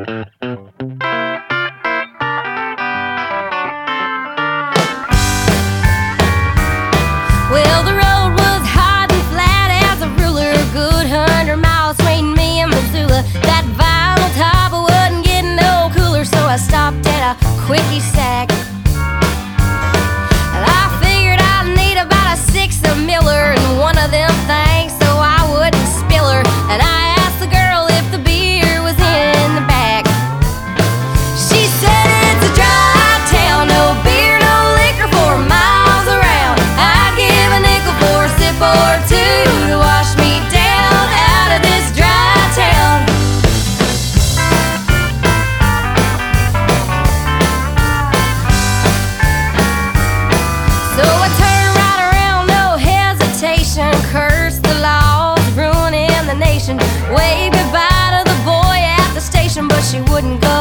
Well, the road was hard and flat as a ruler, good 100 miles between me and Missoula. That vinyl top wasn't getting no cooler, so I stopped at a quickie sack. And I figured I'd need about a six of Miller and one of them things so I wouldn't spill her. And I asked the girl if the beer was in the back. She said it's a dry town, no beer, no liquor for miles around. I'd give a nickel for a sip or two to wash me down out of this dry town. So I turned right around, no hesitation, cursed the laws, ruining the nation. Waved goodbye to the boy at the station, but she wouldn't go